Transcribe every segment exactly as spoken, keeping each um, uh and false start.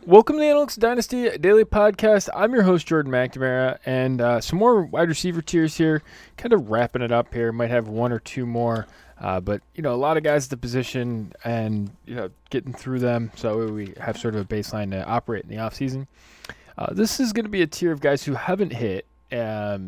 Welcome to the Analytics Dynasty Daily Podcast. I'm your host, Jordan McNamara, and uh, some more wide receiver tiers here. Kind of wrapping it up here. Might have one or two more, uh, but you know, a lot of guys at the position, and you know, getting through them, so we have sort of a baseline to operate in the offseason. Uh, this is going to be a tier of guys who haven't hit, um,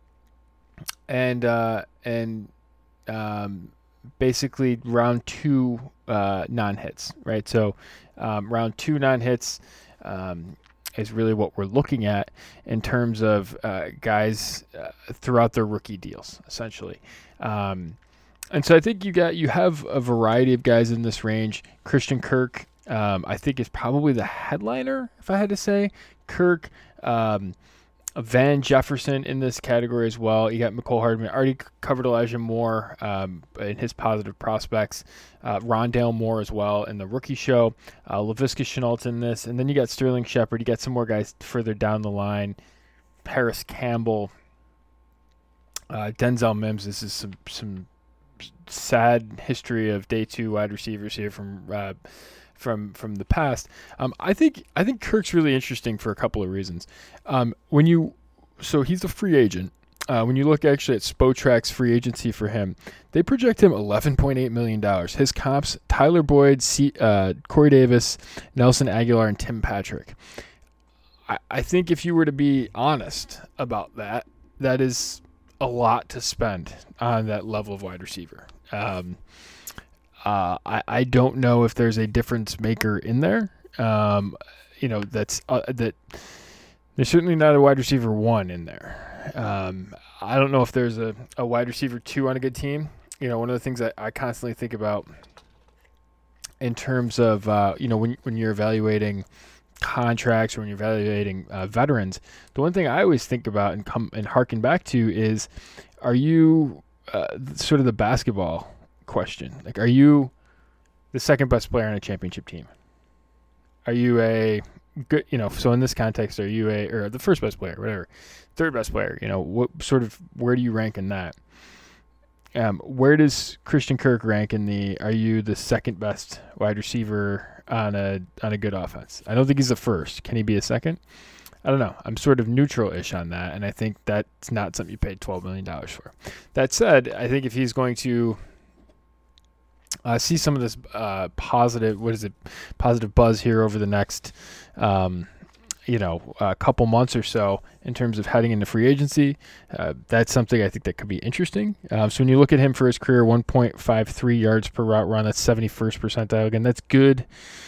and uh, and um, basically round two uh, non-hits, right? So. Um, round two non-hits um, is really what we're looking at in terms of uh, guys uh, throughout their rookie deals, essentially. Um, and so I think you got you have a variety of guys in this range. Christian Kirk, um, I think, is probably the headliner, if I had to say. Kirk, um, Van Jefferson in this category as well. You got McCole Hardman. Already covered Elijah Moore um, in his positive prospects. Uh, Rondale Moore as well in the rookie show. Uh, Laviska Shenault in this. And then you got Sterling Shepard. You got some more guys further down the line. Paris Campbell. Uh, Denzel Mims. This is some, some sad history of day two wide receivers here from uh, from from the past. Um, I think I think Kirk's really interesting for a couple of reasons. Um, when you so he's a free agent. Uh, when you look actually at Spotrac's free agency for him, they project him eleven point eight million dollars. His comps: Tyler Boyd, C, uh, Corey Davis, Nelson Aguilar, and Tim Patrick. I, I think if you were to be honest about that, that is a lot to spend on that level of wide receiver. Um, Uh, I, I don't know if there's a difference maker in there. Um, you know, that's uh, that. There's certainly not a wide receiver one in there. Um, I don't know if there's a, a wide receiver two on a good team. You know, one of the things I, I constantly think about in terms of, uh, you know, when when you're evaluating contracts or when you're evaluating uh, veterans, the one thing I always think about and come and harken back to is, are you uh, sort of the basketball question? Like, are you the second best player on a championship team? Are you a good, you know, so in this context, are you a, or the first best player, whatever, third best player, you know, what sort of, where do you rank in that? Um, where does Christian Kirk rank in the, are you the second best wide receiver on a, on a good offense? I don't think he's the first. Can he be a second? I don't know. I'm sort of neutral-ish on that, and I think that's not something you paid twelve million dollars for. That said, I think if he's going to Uh, see some of this uh, positive, what is it, positive buzz here over the next, um, you know, a couple months or so in terms of heading into free agency. Uh, that's something I think that could be interesting. Uh, so when you look at him for his career, one point five three yards per route run, that's seventy-first percentile. Again, that's good.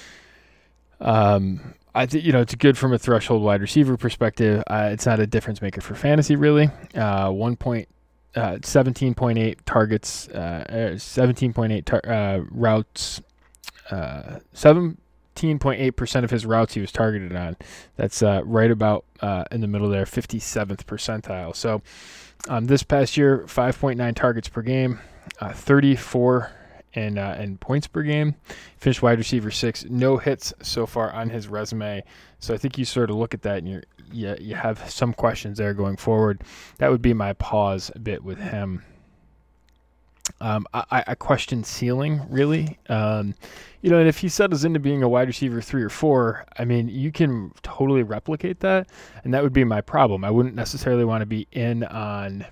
Um, I think, you know, it's good from a threshold wide receiver perspective. Uh, it's not a difference maker for fantasy, really. Uh, one point Uh, seventeen point eight targets, uh, seventeen point eight tar- uh, routes, uh, seventeen point eight percent of his routes he was targeted on. That's uh, right about uh, in the middle there, fifty-seventh percentile. So um, this past year, five point nine targets per game, uh, thirty-four in, uh, in points per game. Finished wide receiver six, no hits so far on his resume. So I think you sort of look at that and you're, you, you have some questions there going forward. That would be my pause a bit with him. Um, I, I question ceiling, really. Um, you know, and if he settles into being a wide receiver three or four, I mean, you can totally replicate that, and that would be my problem. I wouldn't necessarily want to be in on,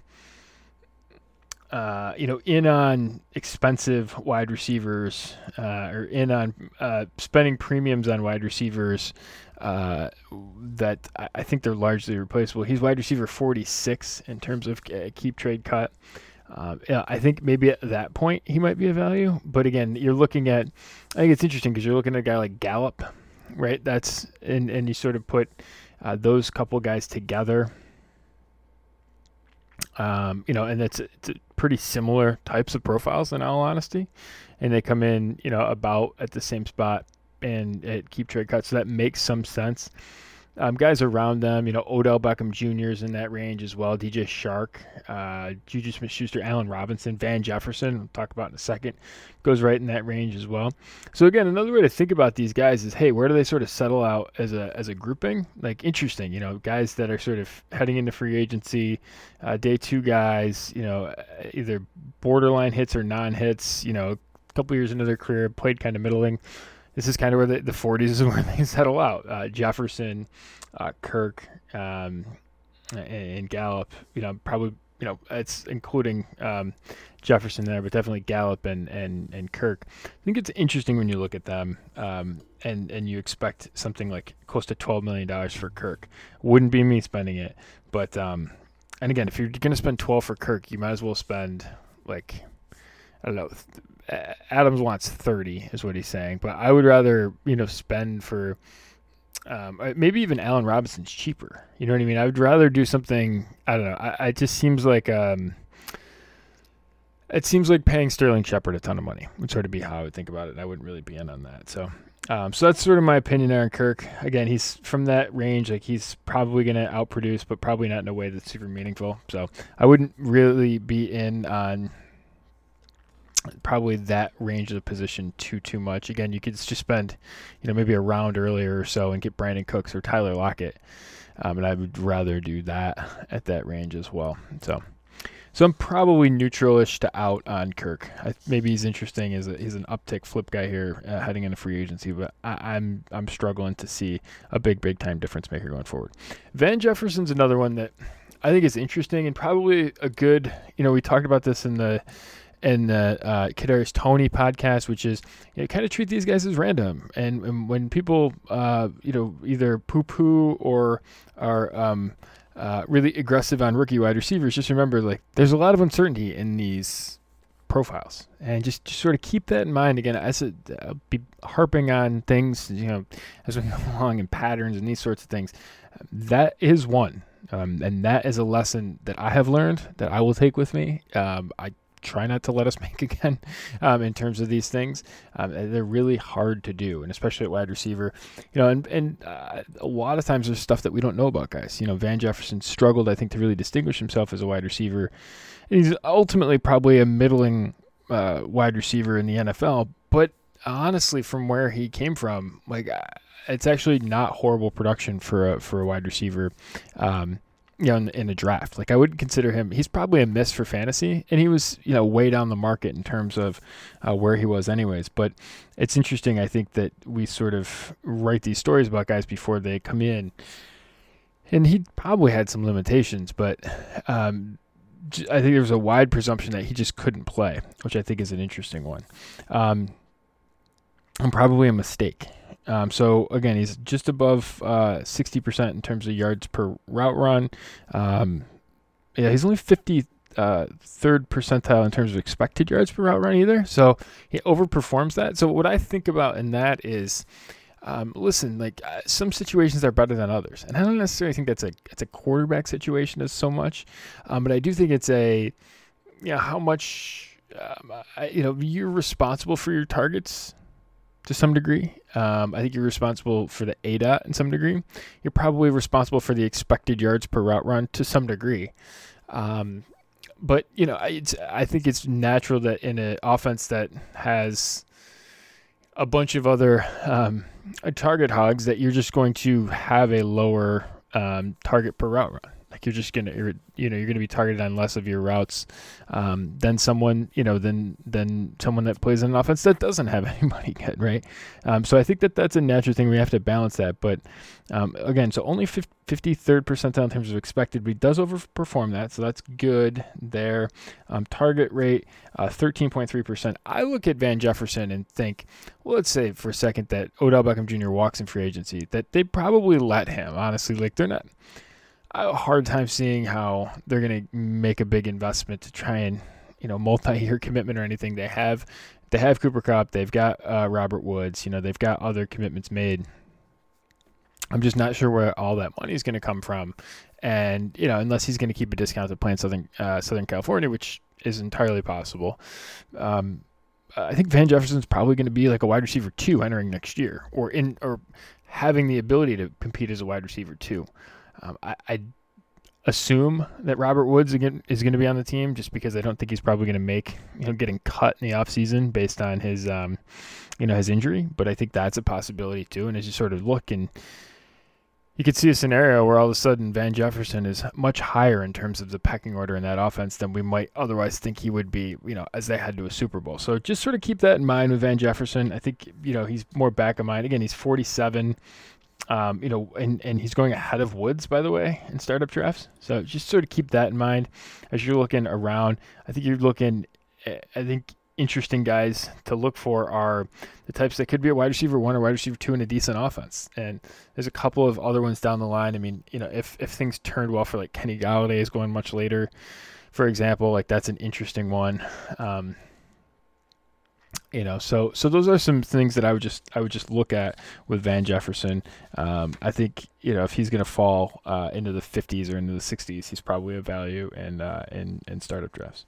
uh, you know, in on expensive wide receivers uh, or in on uh, spending premiums on wide receivers uh, that I, I think they're largely replaceable. He's wide receiver forty-six in terms of uh, keep trade cut. Um, yeah, I think maybe at that point he might be a value. But again, you're looking at, I think it's interesting because you're looking at a guy like Gallup, right? That's, and, and you sort of put uh, those couple guys together. Um, you know, and it's, it's pretty similar types of profiles in all honesty. And they come in, you know, about at the same spot and at keep trade cuts. So that makes some sense. Um, guys around them, you know, Odell Beckham Junior is in that range as well. D J Shark, uh, Juju Smith-Schuster, Allen Robinson, Van Jefferson, we'll talk about in a second, goes right in that range as well. So again, another way to think about these guys is, hey, where do they sort of settle out as a as a grouping? Like, interesting, you know, guys that are sort of heading into free agency, uh, day two guys, you know, either borderline hits or non-hits, you know, a couple years into their career, played kind of middling. this is kind of where the, the forties is where they settle out. Uh, Jefferson, uh, Kirk, um, and, and Gallup. You know, probably. You know, it's including um, Jefferson there, but definitely Gallup and, and, and Kirk. I think it's interesting when you look at them um, and, and you expect something like close to twelve million dollars for Kirk. Wouldn't be me spending it. But, um, and again, if you're going to spend twelve for Kirk, you might as well spend like, I don't know, Adams wants thirty is what he's saying. But I would rather, you know, spend for Um, maybe even Allen Robinson's cheaper. You know what I mean? I would rather do something. I don't know. I, I it just seems like um, it seems like paying Sterling Shepard a ton of money would sort of be how I would think about it. I wouldn't really be in on that. So, um, so that's sort of my opinion there on Kirk. Again, he's from that range. Like he's probably going to outproduce, but probably not in a way that's super meaningful. So I wouldn't really be in on probably that range of the position too too much. Again, you could just spend, you know, maybe a round earlier or so and get Brandon Cooks or Tyler Lockett, um, and I would rather do that at that range as well. So, so I'm probably neutral-ish to out on Kirk. I, maybe he's interesting as a, he's an uptick flip guy here uh, heading into free agency, but I, I'm I'm struggling to see a big big time difference maker going forward. Van Jefferson's another one that I think is interesting and probably a good. You know, we talked about this in the. And the uh, Kadarius Toney podcast, which is, you know, kind of treat these guys as random. And, and when people, uh, you know, either poo-poo or are um, uh, really aggressive on rookie wide receivers, just remember, like, there's a lot of uncertainty in these profiles. And just, just sort of keep that in mind. Again, I said, I'll be harping on things, you know, as we go along and patterns and these sorts of things. That is one. Um, and that is a lesson that I have learned that I will take with me. Um, I try not to let us make again um, in terms of these things. Um, they're really hard to do, and especially at wide receiver. You know, and, and uh, a lot of times there's stuff that we don't know about guys. You know, Van Jefferson struggled, I think, to really distinguish himself as a wide receiver. And he's ultimately probably a middling uh, wide receiver in the N F L, but honestly, from where he came from, like, it's actually not horrible production for a, for a wide receiver. Um, You know, in, in a draft, like I wouldn't consider him. He's probably a miss for fantasy, and he was, you know, way down the market in terms of uh, where he was, anyways. But it's interesting. I think that we sort of write these stories about guys before they come in, and he probably had some limitations, but um, I think there was a wide presumption that he just couldn't play, which I think is an interesting one, um, and probably a mistake. Um, so, again, he's just above uh, sixty percent in terms of yards per route run. Um, yeah, he's only fifty-third percentile in terms of expected yards per route run either. So he overperforms that. So what I think about in that is, um, listen, like uh, some situations are better than others. And I don't necessarily think that's a, it's a quarterback situation as so much. Um, but I do think it's a, you know, how much, um, I, you know, you're responsible for your targets to some degree. Um, I think you're responsible for the A D O T in some degree. You're probably responsible for the expected yards per route run to some degree. Um, but, you know, it's, I think it's natural that in an offense that has a bunch of other um, target hogs that you're just going to have a lower um, target per route run. Like you're just going to, you know, you're going to be targeted on less of your routes um, than someone, you know, than than someone that plays in an offense that doesn't have anybody good, right? Um, so I think that that's a natural thing. We have to balance that. But um, again, so only fifty-third percentile in terms of expected, but he does overperform that, so that's good there. Um, target rate, uh, thirteen point three percent. I look at Van Jefferson and think, well, let's say for a second that Odell Beckham Junior walks in free agency, that they probably let him. Honestly, like they're not. I have a hard time seeing how they're going to make a big investment to try and, you know, multi-year commitment or anything. They have, they have Cooper Kupp. They've got uh, Robert Woods. You know, they've got other commitments made. I'm just not sure where all that money is going to come from, and you know, unless he's going to keep a discount to play in Southern uh, Southern California, which is entirely possible. Um, I think Van Jefferson's probably going to be like a wide receiver two entering next year, or in or having the ability to compete as a wide receiver two. Um, I, I assume that Robert Woods again is going to be on the team just because I don't think he's probably going to make, you know, getting cut in the offseason based on his, um, you know, his injury. But I think that's a possibility too. And as you sort of look and, you could see a scenario where all of a sudden Van Jefferson is much higher in terms of the pecking order in that offense than we might otherwise think he would be, you know, as they head to a Super Bowl. So just sort of keep that in mind with Van Jefferson. I think, you know, he's more back of mind. Again, he's forty-seven, um, you know, and, and he's going ahead of Woods, by the way, in startup drafts. So just sort of keep that in mind as you're looking around. I think you're looking, I think, interesting guys to look for are the types that could be a wide receiver one or wide receiver two in a decent offense. And there's a couple of other ones down the line. I mean, you know, if, if things turned well for like Kenny Golladay is going much later, for example, like that's an interesting one. Um, you know, so, so those are some things that I would just, I would just look at with Van Jefferson. Um, I think, you know, if he's going to fall uh, into the fifties or into the sixties, he's probably a value in, uh, in, in startup drafts.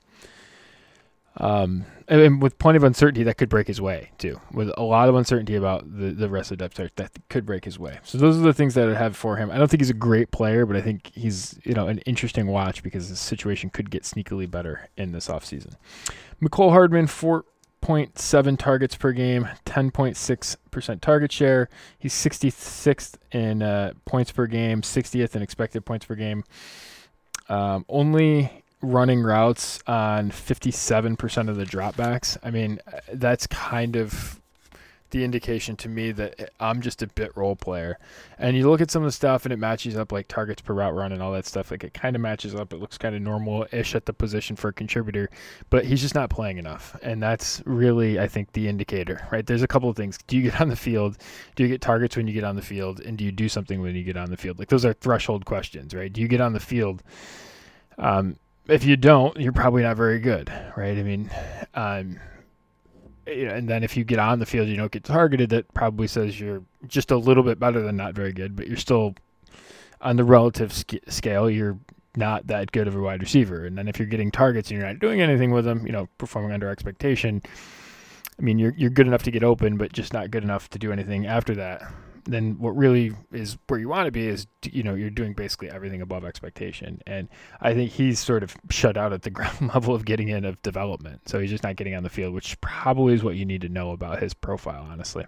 Um, and, and with plenty of uncertainty, that could break his way too. With a lot of uncertainty about the, the rest of the depth chart, that could break his way. So those are the things that I have for him. I don't think he's a great player, but I think he's, you know, an interesting watch because the situation could get sneakily better in this offseason. Mecole Hardman, four point seven targets per game, ten point six percent target share. He's sixty-sixth in uh, points per game, sixtieth in expected points per game. Um, only running routes on fifty-seven percent of the dropbacks. I mean, that's kind of the indication to me that I'm just a bit role player. And you look at some of the stuff and it matches up, like targets per route run and all that stuff. Like it kind of matches up. It looks kind of normal-ish at the position for a contributor, but he's just not playing enough. And that's really, I think, the indicator, right? There's a couple of things. Do you get on the field? Do you get targets when you get on the field? And do you do something when you get on the field? Like those are threshold questions, right? Do you get on the field? Um, If you don't, you're probably not very good, right? I mean, um, you know, and then if you get on the field, you don't get targeted, that probably says you're just a little bit better than not very good, but you're still on the relative sc- scale, you're not that good of a wide receiver. And then if you're getting targets and you're not doing anything with them, you know, performing under expectation, I mean, you're you're good enough to get open, but just not good enough to do anything after that. Then what really is where you want to be is, you know, you're doing basically everything above expectation. And I think he's sort of shut out at the ground level of getting in of development. So he's just not getting on the field, which probably is what you need to know about his profile, honestly.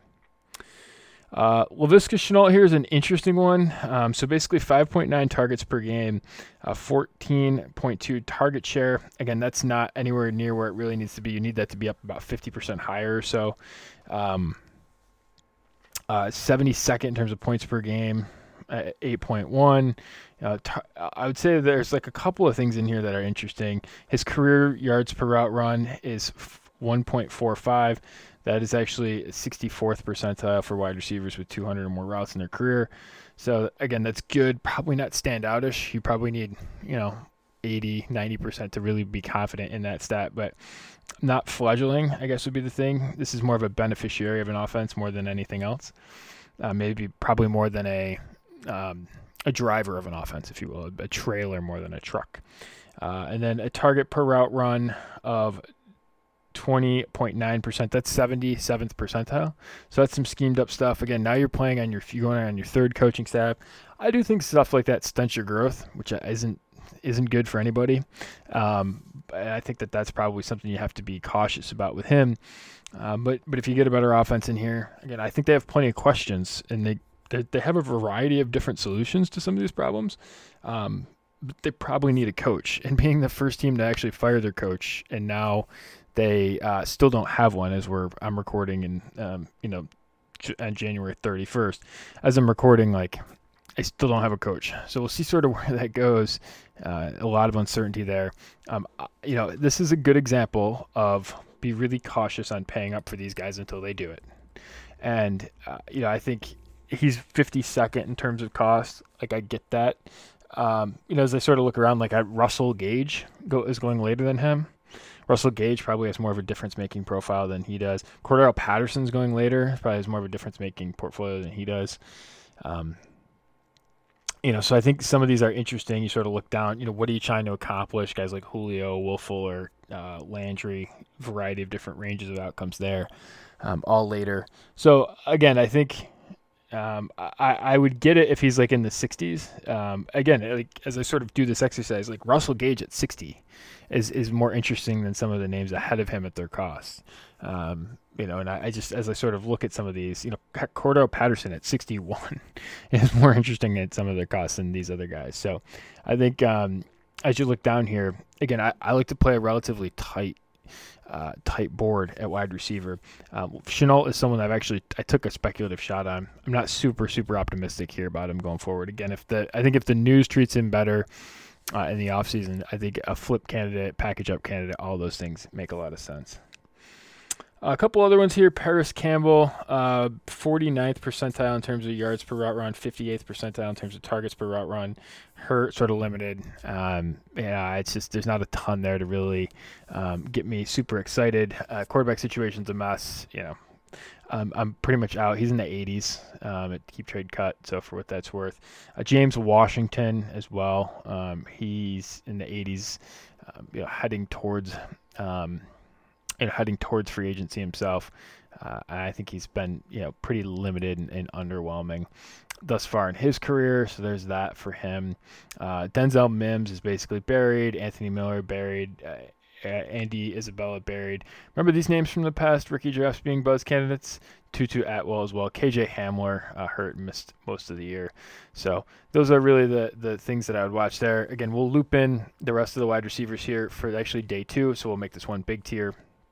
Uh, Laviska Shenault here is an interesting one. Um, so basically five point nine targets per game, uh, fourteen point two target share. Again, that's not anywhere near where it really needs to be. You need that to be up about fifty percent higher or so. Um, Uh, seventy-second in terms of points per game, uh, eight point one. Uh, tar- I would say there's like a couple of things in here that are interesting. His career yards per route run is one point four five. That is actually sixty-fourth percentile for wide receivers with two hundred or more routes in their career. So again, that's good. Probably not standoutish. You probably need, you know, eighty, ninety percent to really be confident in that stat, but not fledgling, I guess would be the thing. This is more of a beneficiary of an offense more than anything else. Uh, maybe probably more than a um, a driver of an offense, if you will, a trailer more than a truck. Uh, and then a target per route run of twenty point nine percent. That's seventy-seventh percentile. So that's some schemed up stuff. Again, now you're playing on your, you're going on your third coaching staff. I do think stuff like that stunts your growth, which isn't isn't good for anybody. Um, I think that that's probably something you have to be cautious about with him. Um, but but if you get a better offense in here, again, I think they have plenty of questions, and they they, they have a variety of different solutions to some of these problems. Um, but they probably need a coach. And being the first team to actually fire their coach, and now they uh, still don't have one, as we're I'm recording in um, you know on January thirty-first. As I'm recording, like, I still don't have a coach. So we'll see sort of where that goes. Uh, a lot of uncertainty there. Um, you know, this is a good example of be really cautious on paying up for these guys until they do it. And, uh, you know, I think he's fifty-second in terms of cost. Like, I get that. Um, you know, as I sort of look around, like, I, Russell Gage go, is going later than him. Russell Gage probably has more of a difference-making profile than he does. Cordell Patterson's going later. Probably has more of a difference-making portfolio than he does. Um, You know, so I think some of these are interesting. You sort of look down, you know, what are you trying to accomplish? Guys like Julio, Will Fuller, uh, Landry, variety of different ranges of outcomes there, um, all later. So, again, I think Um, I, I would get it if he's like in the sixties. Um, again, like as I sort of do this exercise, like Russell Gage at sixty is is more interesting than some of the names ahead of him at their cost. Um, you know, and I, I just as I sort of look at some of these, you know, Cordell Patterson at sixty-one is more interesting at some of their costs than these other guys. So I think um, as you look down here, again, I, I like to play a relatively tight. Uh, tight board at wide receiver. Um, Shenault is someone I've actually I took a speculative shot on. I'm not super super optimistic here about him going forward. Again, if the I think if the news treats him better uh, in the offseason, I think a flip candidate, package up candidate, all those things make a lot of sense. A couple other ones here. Paris Campbell, uh, forty-ninth percentile in terms of yards per route run, fifty-eighth percentile in terms of targets per route run. Hurt, sort of limited. Um, yeah, it's just there's not a ton there to really um, get me super excited. Uh, quarterback situation's a mess. You know, um, I'm pretty much out. He's in the eighties um, at keep trade cut. So for what that's worth, uh, James Washington as well. Um, he's in the eighties, um, you know, heading towards. Um, And heading towards free agency himself. Uh, I think he's been, you know, pretty limited and, and underwhelming thus far in his career. So there's that for him. Uh, Denzel Mims is basically buried. Anthony Miller buried. Uh, Andy Isabella buried. Remember these names from the past? Ricky Drafts being buzz candidates. Tutu Atwell as well. K J Hamler uh, hurt and missed most of the year. So those are really the the things that I would watch there. Again, we'll loop in the rest of the wide receivers here for actually day two. So we'll make this one big tier.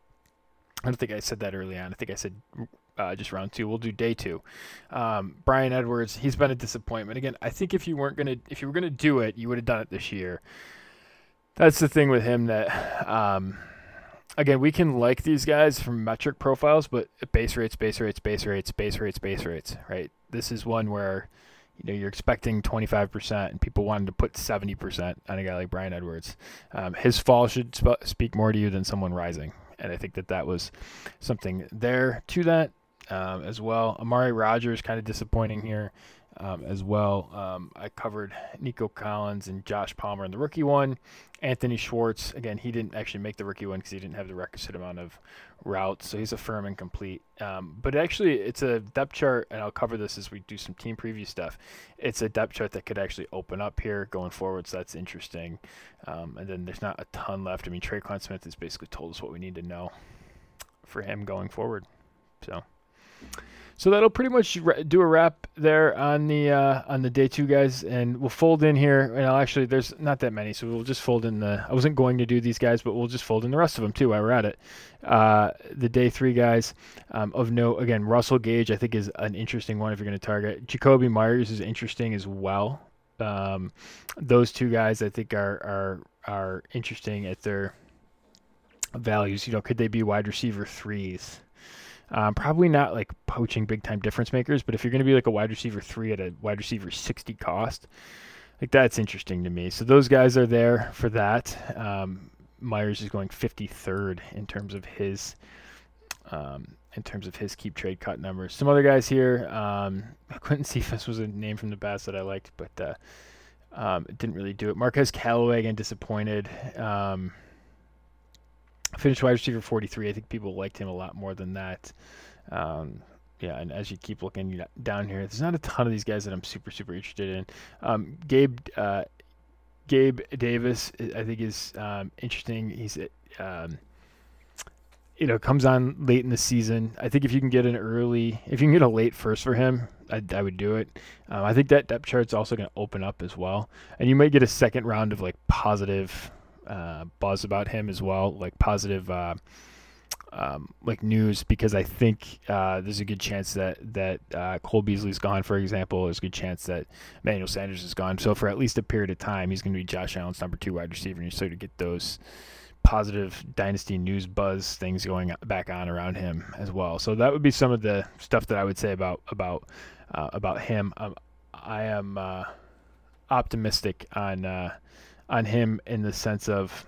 I don't think I said that early on. I think I said uh, just round two. We'll do day two. Um, Brian Edwards, he's been a disappointment. Again, I think if you weren't gonna, if you were gonna do it, you would have done it this year. That's the thing with him that, um, again, we can like these guys from metric profiles, but base rates, base rates, base rates, base rates, base rates, right? This is one where, you know, you're expecting twenty-five percent and people wanted to put seventy percent on a guy like Brian Edwards. Um, his fall should sp- speak more to you than someone rising. And I think that that was something there to that um, as well. Amari Rogers kind of disappointing here um, as well. Um, I covered Nico Collins and Josh Palmer in the rookie one. Anthony Schwartz, again, he didn't actually make the rookie one because he didn't have the requisite amount of routes, so he's a firm and complete. Um, but actually, it's a depth chart, and I'll cover this as we do some team preview stuff. It's a depth chart that could actually open up here going forward, so that's interesting. Um, and then there's not a ton left. I mean, Traquan Smith has basically told us what we need to know for him going forward. So, so that'll pretty much do a wrap there on the uh, on the day two guys, and we'll fold in here. And I'll actually, there's not that many, so we'll just fold in the. I wasn't going to do these guys, but we'll just fold in the rest of them too while we're at it. Uh, the day three guys um, of note again, Russell Gage I think is an interesting one if you're going to target. Jacoby Myers is interesting as well. Um, those two guys I think are are are interesting at their values. You know, could they be wide receiver threes? Um, probably not like poaching big time difference makers, but if you're going to be like a wide receiver three at a wide receiver sixty cost, like that's interesting to me. So those guys are there for that. Um, Myers is going fifty-third in terms of his um, in terms of his keep trade cut numbers. Some other guys here. Um, Quentin Cephas was a name from the past that I liked, but uh, um, it didn't really do it. Marquez Callaway again disappointed. Um, Finished wide receiver forty-three. I think people liked him a lot more than that. Um, yeah, and as you keep looking down here, there's not a ton of these guys that I'm super, super interested in. Um, Gabe uh, Gabe Davis, I think, is um, interesting. He's, um, you know, comes on late in the season. I think if you can get an early, if you can get a late first for him, I, I would do it. Um, I think that depth chart's also going to open up as well. And you might get a second round of, like, positive Uh, buzz about him as well, like positive uh, um, like news, because I think uh, there's a good chance that that uh, Cole Beasley's gone, for example. There's a good chance that Emmanuel Sanders is gone. So for at least a period of time, he's going to be Josh Allen's number two wide receiver, and you start to get those positive dynasty news buzz things going back on around him as well. So that would be some of the stuff that I would say about about uh, about him. Um, I am uh, optimistic on. Uh, on him in the sense of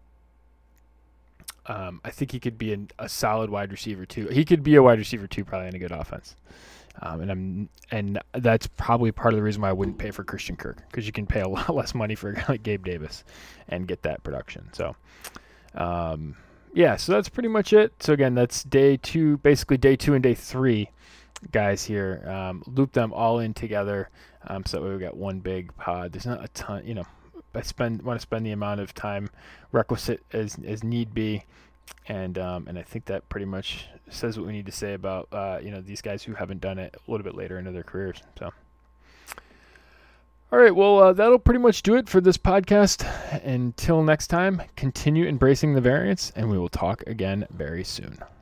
um, I think he could be an, a solid wide receiver too. He could be a wide receiver too, probably in a good offense. Um, and I'm and that's probably part of the reason why I wouldn't pay for Christian Kirk, because you can pay a lot less money for a guy like Gabe Davis and get that production. So, um, yeah, so that's pretty much it. So again, that's day two, basically day two and day three guys here. Um, loop them all in together, um, so that way we got one big pod. There's not a ton, you know. I spend want to spend the amount of time requisite as as need be, and um, and I think that pretty much says what we need to say about uh, you know these guys who haven't done it a little bit later into their careers. So. All right, well, uh, that'll pretty much do it for this podcast. Until next time, continue embracing the variance, and we will talk again very soon.